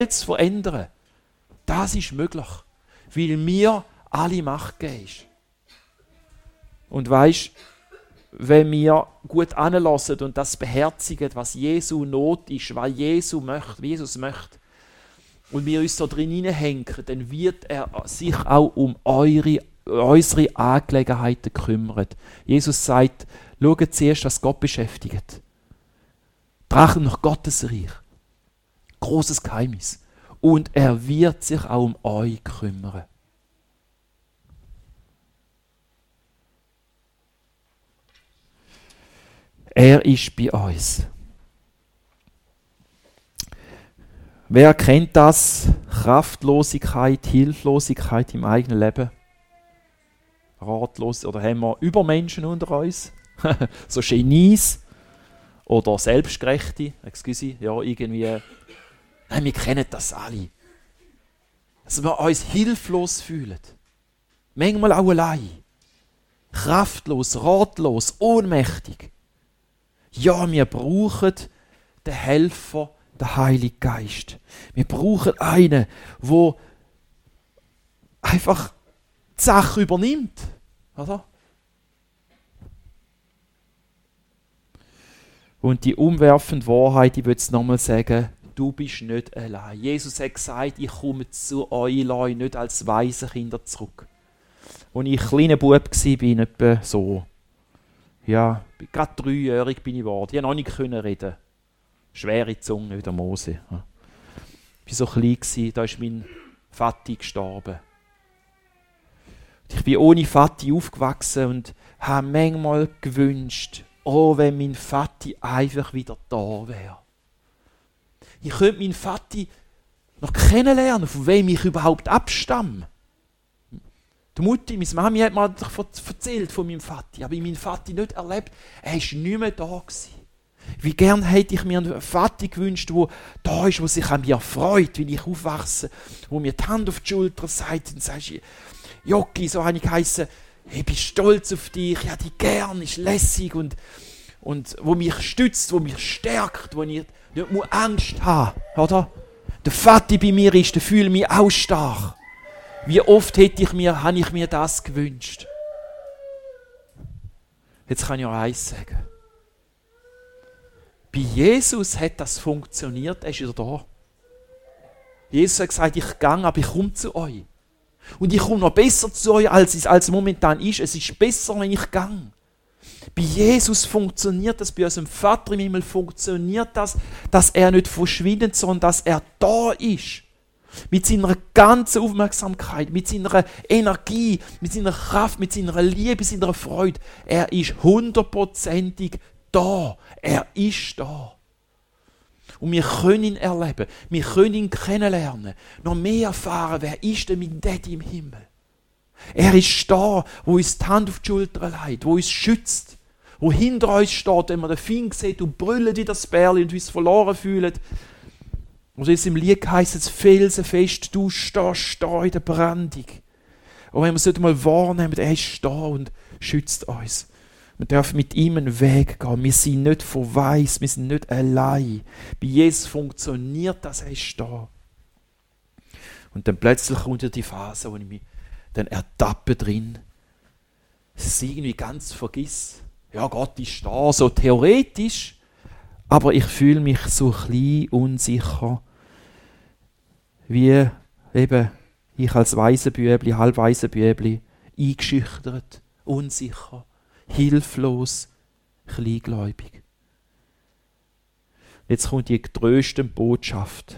zu verändern. Das ist möglich, weil mir alle Macht gegeben ist. Und weisst, wenn wir gut anlassen und das beherzigen, was Jesu Not ist, was Jesus möchte, und wir uns da drin hineinhängen, dann wird er sich auch um unsere Angelegenheiten kümmern. Jesus sagt, schaut zuerst, was Gott beschäftigt. Trachten nach Gottes Reich. Großes Geheimnis. Und er wird sich auch um euch kümmern. Er ist bei uns. Wer kennt das? Kraftlosigkeit, Hilflosigkeit im eigenen Leben? Ratlos, oder haben wir Übermenschen unter uns? So Genies oder Selbstgerechte, ja, irgendwie. Nein, wir kennen das alle. Dass wir uns hilflos fühlen. Manchmal auch allein. Kraftlos, ratlos, ohnmächtig. Ja, wir brauchen den Helfer, den Heiligen Geist. Wir brauchen einen, der einfach die Sache übernimmt. Oder? Und die umwerfende Wahrheit, ich will es nochmal sagen, du bist nicht allein. Jesus hat gesagt, ich komme zu euch nicht als Waisenkinder zurück. Als ich kleiner Bub war, etwa so. Ja, gerade 3-jährig bin ich geworden. Ich konnte noch nicht reden. Schwere Zunge wie der Mose. Ich war so klein, da ist mein Vati gestorben. Ich bin ohne Vati aufgewachsen und habe manchmal gewünscht, oh, wenn mein Vati einfach wieder da wäre. Ich könnte meinen Vati noch kennenlernen, von wem ich überhaupt abstamme. Die Mutti, meine Mami hat mir erzählt von meinem Vati, aber ich meinen Vati nicht erlebt. Er war nicht mehr da gewesen. Wie gern hätte ich mir einen Vati gewünscht, der da ist, der sich an mir freut, wenn ich aufwachse, wo mir die Hand auf die Schulter sagt und sagt, Jogi, so habe ich geheissen, ich bin stolz auf dich, ich habe dich gern, ist lässig und wo mich stützt, wo mich stärkt, wo ich nicht Angst haben muss, oder? Der Vati bei mir ist, der fühlt mich auch stark. Wie oft habe ich mir das gewünscht. Jetzt kann ich auch eins sagen. Bei Jesus hat das funktioniert, er ist wieder da. Jesus hat gesagt, ich gehe, aber ich komme zu euch. Und ich komme noch besser zu euch, als es momentan ist. Es ist besser, wenn ich gehe. Bei Jesus funktioniert das, bei unserem Vater im Himmel funktioniert das, dass er nicht verschwindet, sondern dass er da ist. Mit seiner ganzen Aufmerksamkeit, mit seiner Energie, mit seiner Kraft, mit seiner Liebe, seiner Freude. Er ist 100%ig da. Er ist da. Und wir können ihn erleben. Wir können ihn kennenlernen. Noch mehr erfahren, wer ist denn mein Daddy im Himmel? Er ist da, wo uns die Hand auf die Schulter legt, wo uns schützt, wo hinter uns steht, wenn man den Finger sieht und brüllt wie das Bärli und uns verloren fühlen. Und es im Lied heisst es felsenfest, du stehst da in der Brandung. Und wenn wir es mal wahrnehmen, er ist da und schützt uns. Wir dürfen mit ihm einen Weg gehen. Wir sind nicht verwaist, wir sind nicht allein. Bei Jesus funktioniert das, er ist da. Und dann plötzlich kommt die Phase, wo ich mich dann ertappe drin. Es ist irgendwie ganz vergiss. Ja, Gott ist da, so theoretisch. Aber ich fühle mich so klein, unsicher. Wie eben ich als Waisenbübli, Halbwaisenbübli, eingeschüchtert, unsicher, hilflos, kleingläubig. Jetzt kommt die tröstende Botschaft.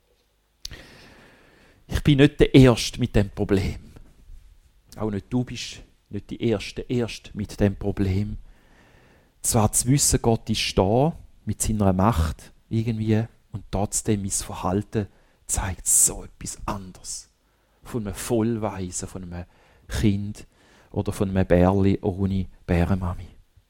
Ich bin nicht der Erste mit dem Problem. Auch nicht du bist nicht die Erste mit dem Problem. Zwar zu wissen, Gott ist da, mit seiner Macht irgendwie, und trotzdem mein Verhalten zeigt so etwas anderes. Von einem Vollweisen, von einem Kind oder von einem Bärli ohne Bärenmami.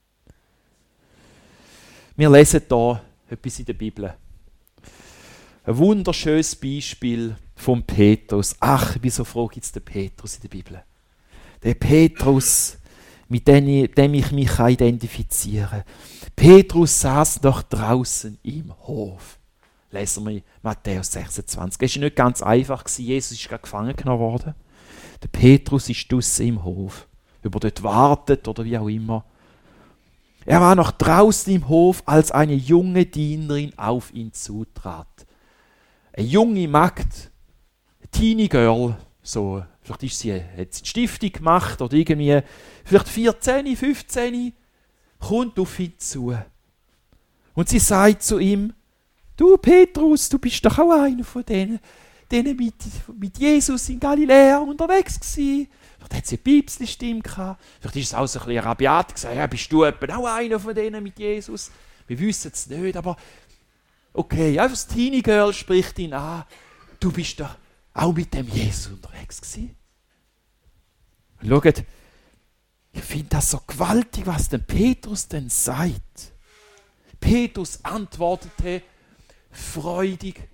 Wir lesen hier etwas in der Bibel. Ein wunderschönes Beispiel von Petrus. Ach, wieso froh gibt es den Petrus in der Bibel? Der Petrus, mit dem ich mich identifizieren kann. Petrus saß noch draußen im Hof. Lesen wir Matthäus 26. Es war nicht ganz einfach. Jesus ist gerade gefangen genommen worden. Der Petrus ist draussen im Hof. Über dort wartet oder wie auch immer. Er war noch draußen im Hof, als eine junge Dienerin auf ihn zutrat. Eine junge Magd, ein Teenie Girl, so, vielleicht hat sie die Stiftung gemacht oder irgendwie, vielleicht 14, 15, kommt auf ihn zu. Und sie sagt zu ihm, du Petrus, du bist doch auch einer von denen mit Jesus in Galiläa unterwegs gewesen. Vielleicht hat sie eine Piepsli-Stimme gehabt. Vielleicht ist es auch so ein bisschen rabiat gesagt, ja, bist du etwa auch einer von denen mit Jesus? Wir wissen es nicht, aber okay, einfach das Teenie Girl spricht ihn an. Du bist doch auch mit dem Jesus unterwegs gewesen. Und schaut, ich finde das so gewaltig, was denn Petrus denn sagt. Petrus antwortete freudig.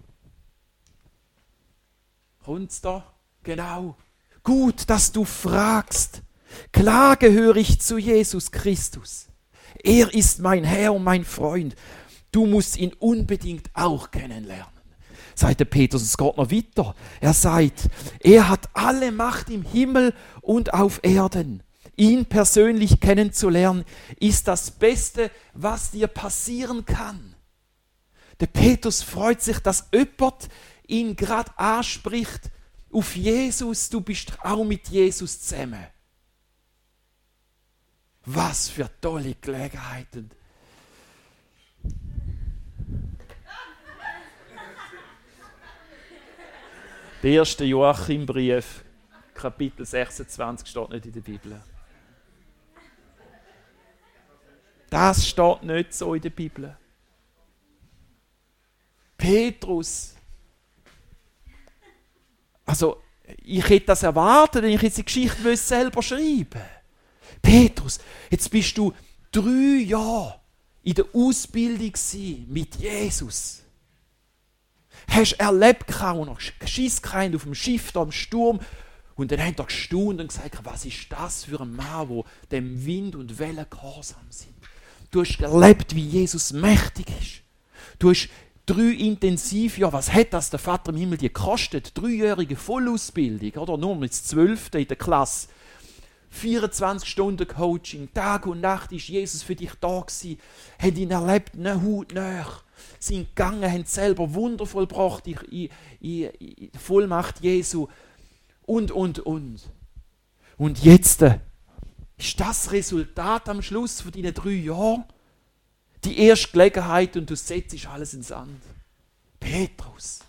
Kommt's da? Genau. Gut, dass du fragst. Klar gehöre ich zu Jesus Christus. Er ist mein Herr und mein Freund. Du musst ihn unbedingt auch kennenlernen. Sagt der Petrus, es geht noch weiter. Er sagt, er hat alle Macht im Himmel und auf Erden. Ihn persönlich kennenzulernen, ist das Beste, was dir passieren kann. Der Petrus freut sich, dass jemand ihn gerade anspricht auf Jesus. Du bist auch mit Jesus zusammen. Was für tolle Gelegenheiten. Der erste Joachim-Brief, Kapitel 26, steht nicht in der Bibel. Das steht nicht so in der Bibel. Petrus. Also, ich hätte das erwartet, wenn ich jetzt die Geschichte selber schreiben. Petrus, jetzt bist du 3 Jahre in der Ausbildung mit Jesus. Hast erlebt, auch noch Schiss gehabt auf dem Schiff, da im Sturm. Und dann hat er gestaunt und gesagt, was ist das für ein Mann, der dem Wind und Wellen gehorsam sind. Du hast erlebt, wie Jesus mächtig ist. Du hast 3 Intensivjahre, was hat das der Vater im Himmel dir gekostet? 3-jährige Vollausbildung, oder? Nur mit 12. in der Klasse. 24 Stunden Coaching, Tag und Nacht ist Jesus für dich da gewesen. Haben ihn erlebt, ne hautnah. Sind gegangen, haben selber Wunder vollbracht in der Vollmacht Jesu. Und. Und jetzt ist das Resultat am Schluss von deinen 3 Jahren die erste Gelegenheit und du setzt alles ins Sand. Petrus.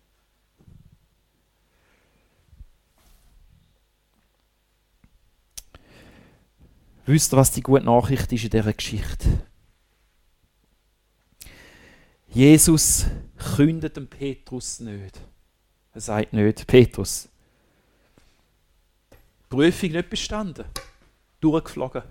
Wisst ihr, was die gute Nachricht ist in dieser Geschichte? Jesus kündet dem Petrus nicht. Er sagt nicht, Petrus, Prüfung nicht bestanden, durchgeflogen.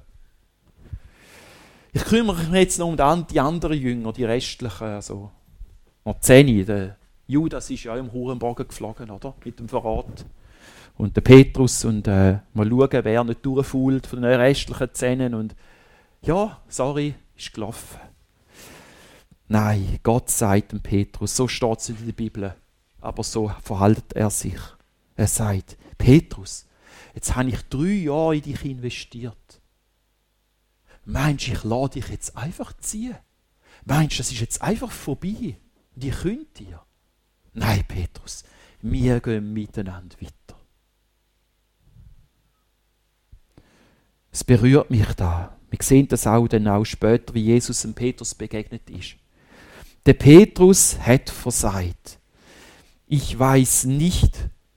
Ich kümmere mich jetzt noch um die anderen Jünger, die restlichen, also noch 10. Der Judas ist ja im Hurenbogen geflogen, oder? Mit dem Verrat. Und der Petrus und mal schauen, wer nicht durchfuhlt von den restlichen 10. Und ja, sorry, ist gelaufen. Nein, Gott sagt dem Petrus, so steht es in der Bibel, aber so verhält er sich. Er sagt, Petrus, jetzt habe ich 3 Jahre in dich investiert. Meinst du, ich lade dich jetzt einfach ziehen? Meinst du, das ist jetzt einfach vorbei? Und ich könnte dir? Nein, Petrus, wir gehen miteinander weiter. Es berührt mich da. Wir sehen das auch dann auch später, wie Jesus dem Petrus begegnet ist. Der Petrus hat versagt. Ich weiß nicht,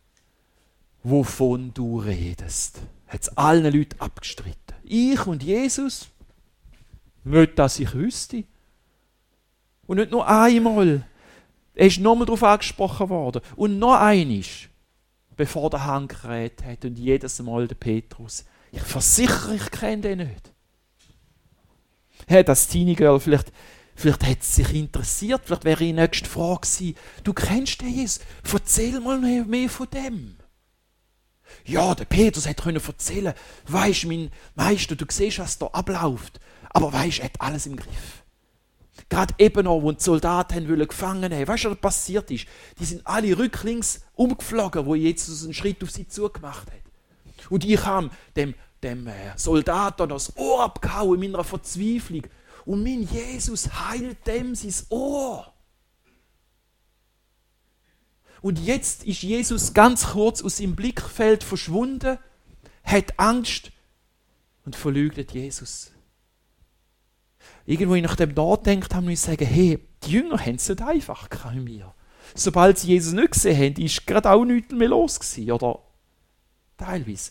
wovon du redest. Hat es allen Leuten abgestritten. Ich und Jesus? Nicht, dass ich wüsste. Und nicht nur einmal. Er ist nochmal darauf angesprochen worden. Und noch einisch, bevor der Hahn kräht hat. Und jedes Mal der Petrus. Ich versichere, ich kenne den nicht. Hey, das Teenie Girl, vielleicht hat es sich interessiert, vielleicht wäre die nächste Frage gewesen, du kennst den Jesus, erzähl mal mehr von dem. Ja, der Petrus hätte erzählen können, weisst, mein Meister, du siehst, was da abläuft, aber weisst, er hat alles im Griff. Gerade eben noch, wo die Soldaten gefangen haben. Weißt du, was passiert ist? Die sind alle rücklings umgeflogen, wo Jesus einen Schritt auf sie zugemacht hat. Und ich habe dem Soldaten das Ohr abgehauen in meiner Verzweiflung. Und mein Jesus heilt dem sein Ohr. Und jetzt ist Jesus ganz kurz aus seinem Blickfeld verschwunden, hat Angst und verleugnet Jesus. Irgendwo, nach dem nachdenkt, haben wir sagen, hey, die Jünger haben es nicht einfach bei mir. Sobald sie Jesus nicht gesehen haben, ist gerade auch nichts mehr los gewesen, oder teilweise.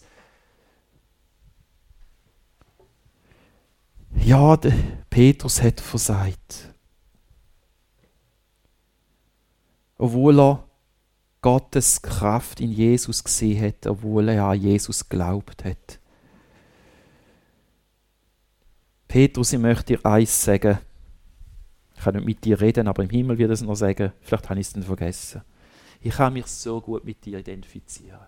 Ja, der Petrus hat versagt. Obwohl er Gottes Kraft in Jesus gesehen hat, obwohl er an Jesus geglaubt hat. Petrus, ich möchte dir eins sagen. Ich kann nicht mit dir reden, aber im Himmel wird es noch sagen. Vielleicht habe ich es dann vergessen. Ich kann mich so gut mit dir identifizieren.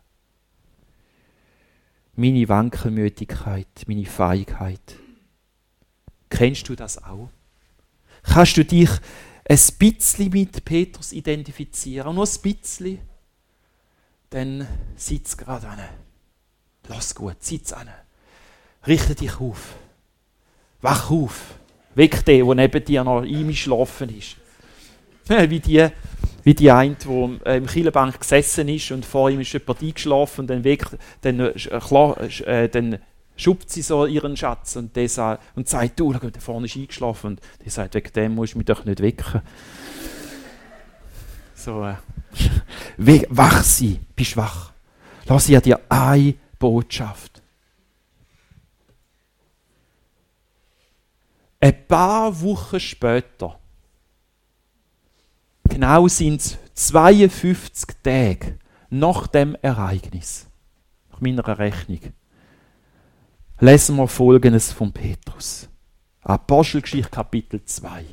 Meine Wankelmütigkeit, meine Feigheit. Kennst du das auch? Kannst du dich ein bisschen mit Petrus identifizieren? Nur ein bisschen? Dann sitz gerade an. Lass gut, sitz an. Richte dich auf. Wach auf. Weck den, der neben dir noch eingeschlafen ist. Wie die eine, die im Kielbank gesessen ist und vor ihm ist jemand eingeschlafen und dann schuppt sie so ihren Schatz und sagt, du, da vorne ist eingeschlafen. Und der sagt, wegen dem musst du mich doch nicht wecken. So, wach sein, bist wach. Lass ich dir eine Botschaft. Ein paar Wochen später, genau sind es 52 Tage nach dem Ereignis, nach meiner Rechnung, lesen wir Folgendes von Petrus. Apostelgeschichte Kapitel 2.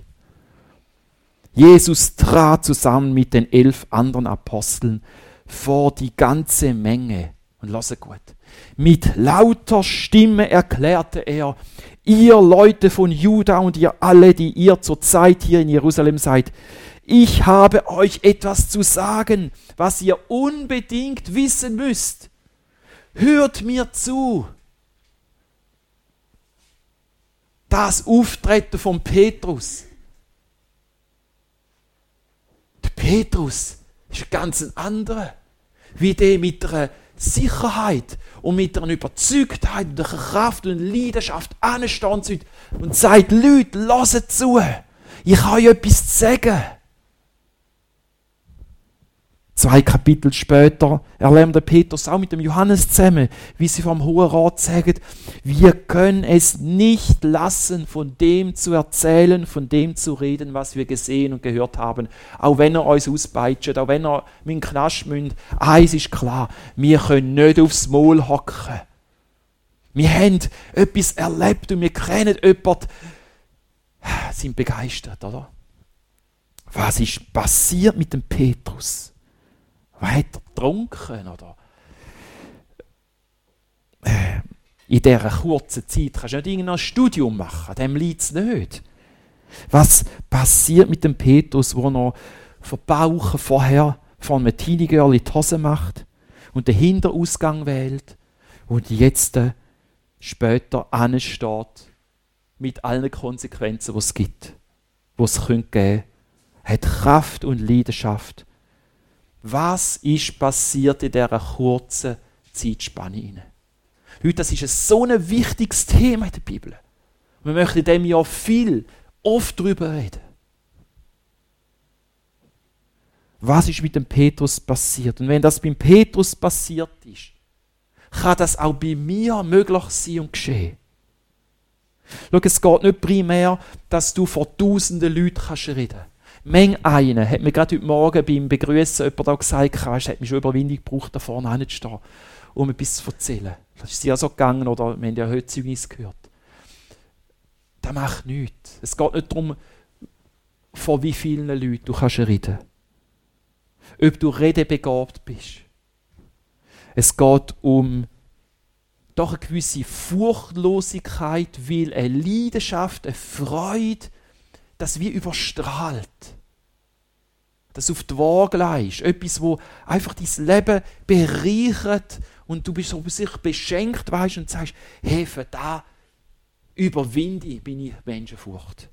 Jesus trat zusammen mit den 11 anderen Aposteln vor die ganze Menge. Und lasst gut. Mit lauter Stimme erklärte er, ihr Leute von Juda und ihr alle, die ihr zur Zeit hier in Jerusalem seid, ich habe euch etwas zu sagen, was ihr unbedingt wissen müsst. Hört mir zu. Das Auftreten von Petrus. Der Petrus ist ganz ein anderer, wie der mit einer Sicherheit und mit einer Überzeugtheit und einer Kraft und Leidenschaft ansteht und sagt, Leute, hört zu, ich habe euch etwas zu sagen. 2 Kapitel später erlernt der Petrus auch mit dem Johannes zusammen, wie sie vom Hohen Rat sagen, wir können es nicht lassen, von dem zu erzählen, von dem zu reden, was wir gesehen und gehört haben, auch wenn er uns auspeitscht, auch wenn er mit dem Knast müsst. Eins ist klar, wir können nicht aufs Maul hocken. Wir haben etwas erlebt und wir kennen jemanden, sind begeistert, oder? Was ist passiert mit dem Petrus? Was hat er getrunken? Oder? In dieser kurzen Zeit kannst du nicht irgendein Studium machen, dem liegt es nicht. Was passiert mit dem Petrus, der noch verbauchen vorher von einem Teenie-Girl in die Hose macht und den Hinterausgang wählt und jetzt später ansteht mit allen Konsequenzen, die es gibt, die es geben könnte, hat Kraft und Leidenschaft. Was ist passiert in dieser kurzen Zeitspanne? Heute, das ist so ein wichtiges Thema in der Bibel. Wir möchten in diesem Jahr oft darüber reden. Was ist mit dem Petrus passiert? Und wenn das beim Petrus passiert ist, kann das auch bei mir möglich sein und geschehen. Schau, es geht nicht primär, dass du vor tausenden Leuten reden kannst. Menge einen hat mir gerade heute Morgen beim Begrüßen jemand auch gesagt, es hat mich schon Überwindung gebraucht, da vorne hinzustehen, um etwas zu erzählen. Das ist ja so gegangen, oder wir haben ja heute Zeugnis gehört. Das macht nichts. Es geht nicht darum, vor wie vielen Leuten du kannst reden. Ob du redebegabt bist. Es geht um doch eine gewisse Furchtlosigkeit, weil eine Leidenschaft, eine Freude, das wie überstrahlt. Das auf die Waage legst. Etwas, wo einfach dein Leben bereichert und du bist so sich beschenkt, weißt, und sagst, hey, für das überwinde ich, bin ich Menschenfurcht.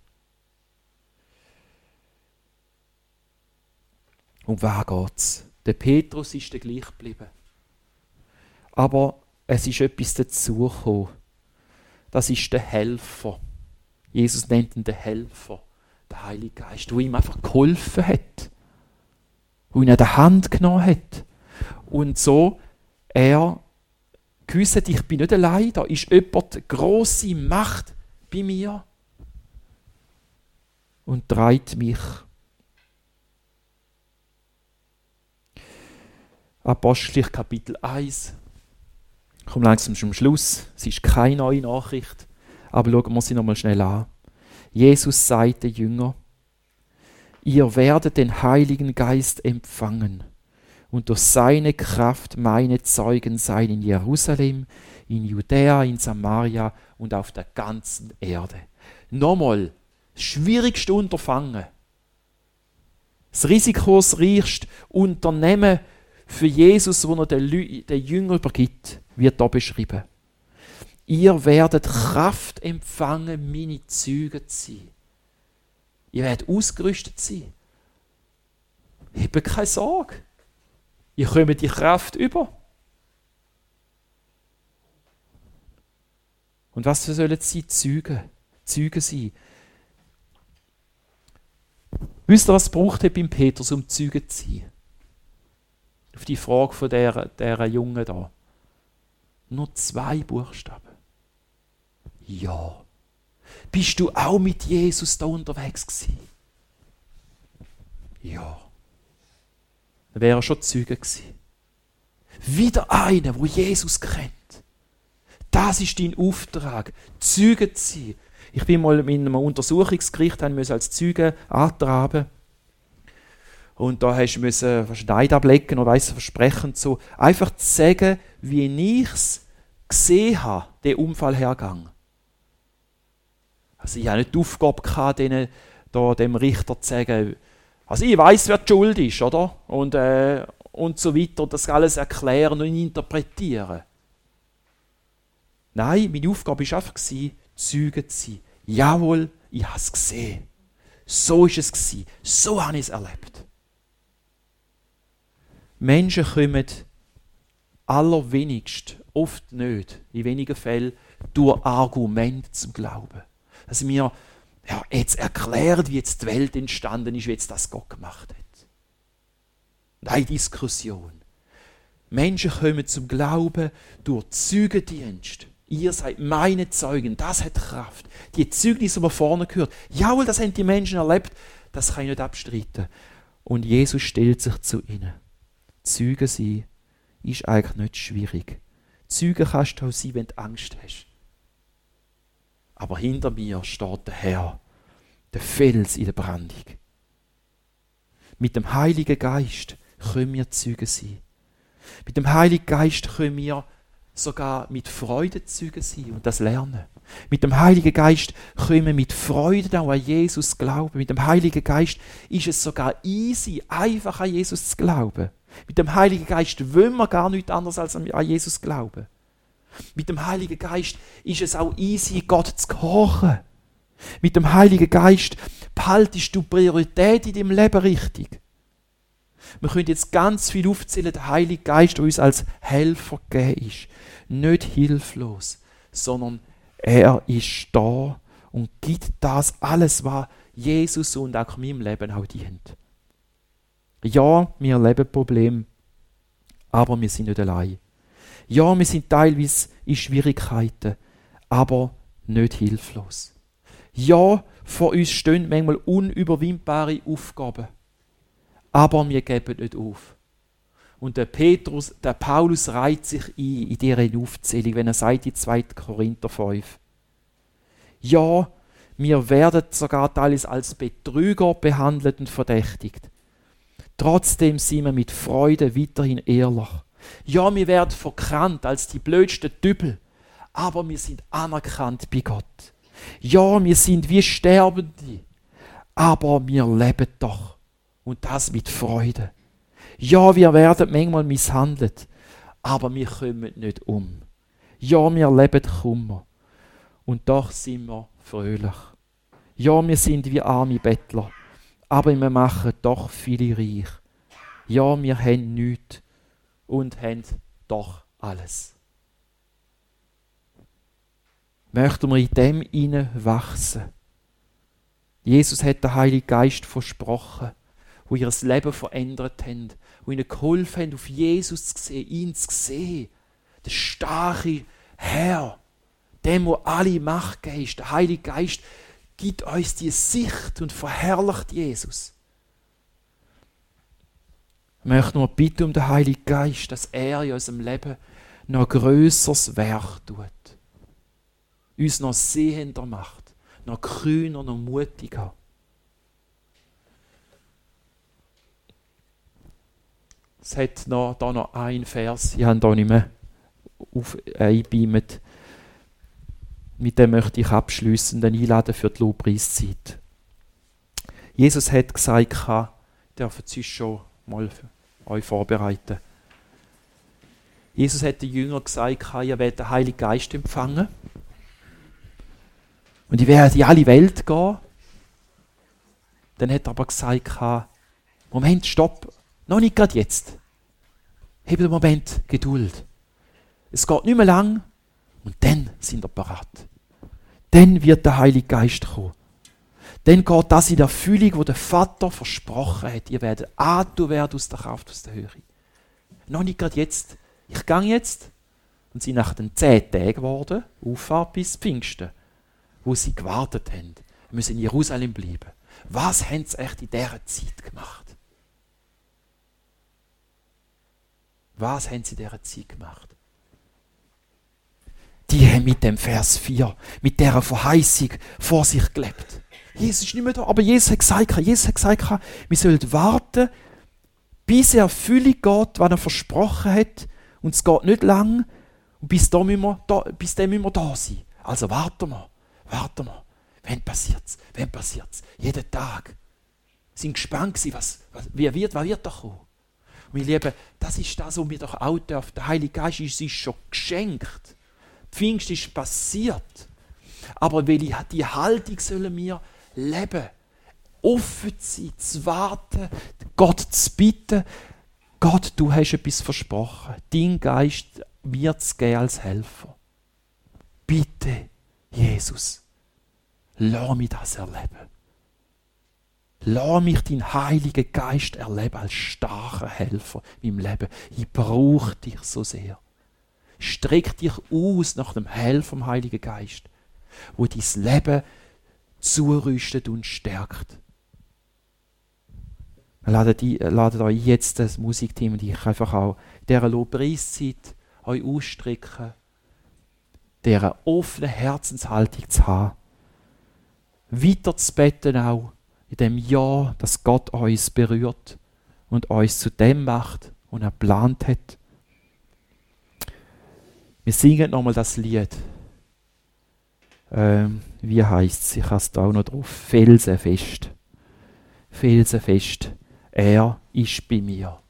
Um wen geht's? Der Petrus ist der gleich geblieben. Aber es ist etwas dazugekommen. Das ist der Helfer. Jesus nennt ihn den Helfer, der Heilige Geist, der ihm einfach geholfen hat. Der ihn an der Hand genommen hat. Und so, er gewusst hat, ich bin nicht allein, da ist jemand, grosse Macht bei mir und treibt mich. Apostelgeschichte Kapitel 1. Ich komme langsam zum Schluss. Es ist keine neue Nachricht, aber schauen wir sie nochmal schnell an. Jesus sagt den Jüngern, ihr werdet den Heiligen Geist empfangen und durch seine Kraft meine Zeugen sein in Jerusalem, in Judäa, in Samaria und auf der ganzen Erde. Nochmal, das schwierigste Unterfangen, das risikosreichste Unternehmen für Jesus, das er den Jüngern übergibt, wird da beschrieben. Ihr werdet Kraft empfangen, meine Zeugen zu sein. Ihr werdet ausgerüstet sein. Habt keine Sorge. Ihr kommt die Kraft über. Und was sollen sie Zeugen sein? Wisst ihr, was es braucht hat beim Petrus, um Zeuge zu sein? Auf die Frage von dieser Jungen da. Nur 2 Buchstaben. Ja. Bist du auch mit Jesus da unterwegs gewesen? Ja. Dann wäre er schon Zeuge gewesen. Wieder einer, wo Jesus kennt. Das ist dein Auftrag, Zeuge zu sein. Ich bin mal in einem Untersuchungsgericht, musste als Zeuge antraben. Und da musste ich Eid ablegen oder versprechen, so einfach zu sagen, wie ich es gesehen habe, den Unfallhergang. Also ich hatte nicht die Aufgabe, dem Richter zu sagen, also ich weiss, wer die Schuld ist, oder? Und so weiter, das alles erklären und interpretieren. Nein, meine Aufgabe war einfach, Zeuge zu sein. Jawohl, ich habe es gesehen. So war es gewesen. So habe ich es erlebt. Menschen kommen allerwenigst, oft nicht, in wenigen Fällen, durch Argumente zum Glauben. Dass mir jetzt erklärt, wie jetzt die Welt entstanden ist, wie jetzt das Gott gemacht hat. Nein, Diskussion. Menschen kommen zum Glauben durch Zeugendienst. Ihr seid meine Zeugen, das hat Kraft. Die Zeugnisse, die wir vorne gehört, jawohl, das haben die Menschen erlebt, das kann ich nicht abstreiten. Und Jesus stellt sich zu ihnen. Zeuge sein ist eigentlich nicht schwierig. Zeuge kannst du auch sein, wenn du Angst hast. Aber hinter mir steht der Herr, der Fels in der Brandung. Mit dem Heiligen Geist können wir Zeuge sein. Mit dem Heiligen Geist können wir sogar mit Freude Zeuge sein und das lernen. Mit dem Heiligen Geist können wir mit Freude auch an Jesus glauben. Mit dem Heiligen Geist ist es sogar easy, einfach an Jesus zu glauben. Mit dem Heiligen Geist wollen wir gar nichts anderes als an Jesus glauben. Mit dem Heiligen Geist ist es auch easy, Gott zu gehorchen. Mit dem Heiligen Geist behaltest du Priorität in deinem Leben richtig. Wir können jetzt ganz viel aufzählen, der Heilige Geist, der uns als Helfer gegeben ist. Nicht hilflos, sondern er ist da und gibt das alles, was Jesus und auch meinem Leben auch dient. Ja, wir erleben Probleme, aber wir sind nicht allein. Ja, wir sind teilweise in Schwierigkeiten, aber nicht hilflos. Ja, vor uns stehen manchmal unüberwindbare Aufgaben, aber wir geben nicht auf. Und der Paulus reiht sich ein in dieser Aufzählung, wenn er sagt in 2. Korinther 5. Ja, wir werden sogar teilweise als Betrüger behandelt und verdächtigt. Trotzdem sind wir mit Freude weiterhin ehrlich. Ja, wir werden verkannt als die blödsten Dübel, aber wir sind anerkannt bei Gott. Ja, wir sind wie Sterbende, aber wir leben doch. Und das mit Freude. Ja, wir werden manchmal misshandelt, aber wir kommen nicht um. Ja, wir leben Kummer. Und doch sind wir fröhlich. Ja, wir sind wie arme Bettler, aber wir machen doch viele reich. Ja, wir haben nichts und haben doch alles. Möchten wir in dem hinein wachsen? Jesus hat den Heiligen Geist versprochen, wo ihr das Leben verändert haben, wo ihnen geholfen haben, auf Jesus zu sehen, ihn zu sehen. Der starke Herr, dem, wo alle Macht ist, der Heilige Geist, gibt uns die Sicht und verherrlicht Jesus. Wir möchten nur bitten um den Heiligen Geist, dass er in unserem Leben noch grösseres Werk tut. Uns noch sehender macht, noch kühner, noch mutiger. Es hat da noch einen Vers, ich habe da nicht mehr einbeamt. Mit dem möchte ich abschliessen, den einladen für die Lobpreiszeit. Jesus hat gesagt, dürfen Sie schon mal für euch vorbereiten. Jesus hat den Jüngern gesagt, ihr werdet den Heiligen Geist empfangen. Und ich werde in alle Welt gehen. Dann hat er aber gesagt, Moment, stopp, noch nicht gerade jetzt. Habt einen Moment Geduld. Es geht nicht mehr lang und dann sind wir bereit. Dann wird der Heilige Geist kommen. Dann geht das in der Erfüllung, wo der Vater versprochen hat. Ihr werdet angetan werden aus der Kraft, aus der Höhe. Noch nicht gerade jetzt. Ich gehe jetzt. Und sie nach den 10 Tagen geworden, Auffahrt bis Pfingsten, wo sie gewartet haben. Wir müssen in Jerusalem bleiben. Was haben sie echt in dieser Zeit gemacht? Was haben sie in dieser Zeit gemacht? Die haben mit dem Vers 4, mit dieser Verheißung vor sich gelebt. Jesus ist nicht mehr da, aber Jesus hat gesagt, wir sollen warten, bis er Erfüllung geht, was er versprochen hat. Und es geht nicht lang, und bis dann müssen wir da sein. Also warten wir. Wann passiert's? Jeden Tag. Sie sind gespannt gewesen, was wird da kommen. Und meine Lieben, das ist das, was wir doch auch dürfen. Der Heilige Geist ist schon geschenkt. Pfingst ist passiert. Aber welche die Haltung sollen wir leben? Offen zu sein, zu warten, Gott zu bitten. Gott, du hast etwas versprochen. Dein Geist wird es geben als Helfer. Bitte, Jesus, lass mich das erleben. Lass mich deinen Heiligen Geist erleben als starker Helfer in meinem Leben. Ich brauche dich so sehr. Streck dich aus nach dem Helfer vom Heiligen Geist, wo dein Leben zurüstet und stärkt. Ladet euch jetzt das Musikteam und ich einfach auch in dieser Lobpreiszeit euch ausstrecken, dieser offenen Herzenshaltung zu haben. Weiter zu beten auch in dem Ja, dass Gott uns berührt und uns zu dem macht, was er geplant hat. Wir singen nochmal das Lied. Wie heisst es? Ich habe es da auch noch drauf. Felsenfest. Felsenfest. Er ist bei mir.